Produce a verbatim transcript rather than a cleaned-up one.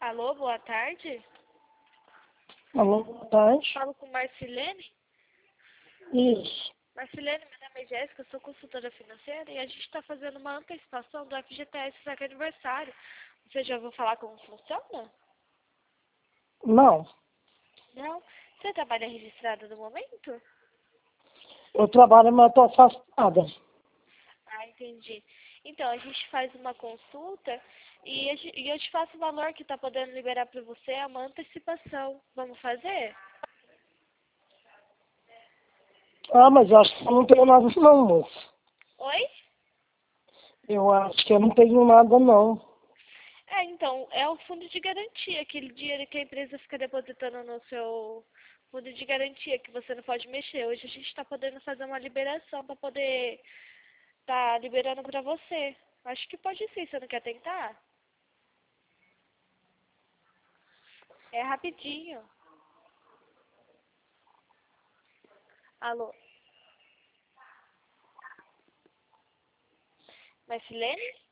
Alô, boa tarde. Alô, boa tarde. Falo com Marcilene. Isso. Marcilene, meu nome é Jéssica, eu sou consultora financeira e a gente está fazendo uma antecipação do F G T S para aniversário. Você já ouviu falar como funciona? Não, Não? Você trabalha registrada no momento? eu trabalho, mas estou afastada. Ah, entendi. Então, a gente faz uma consulta e, a gen- e eu te faço o valor que está podendo liberar para você, é uma antecipação. Vamos fazer? Ah, mas eu acho que eu não tenho nada não, moço. Oi? Eu acho que eu não tenho nada não. É, então, é o fundo de garantia, aquele dinheiro que a empresa fica depositando no seu fundo de garantia, que você não pode mexer. Hoje a gente está podendo fazer uma liberação para poder tá liberando para você. Acho que pode sim, você não quer tentar? É rapidinho. Alô? Marcilene?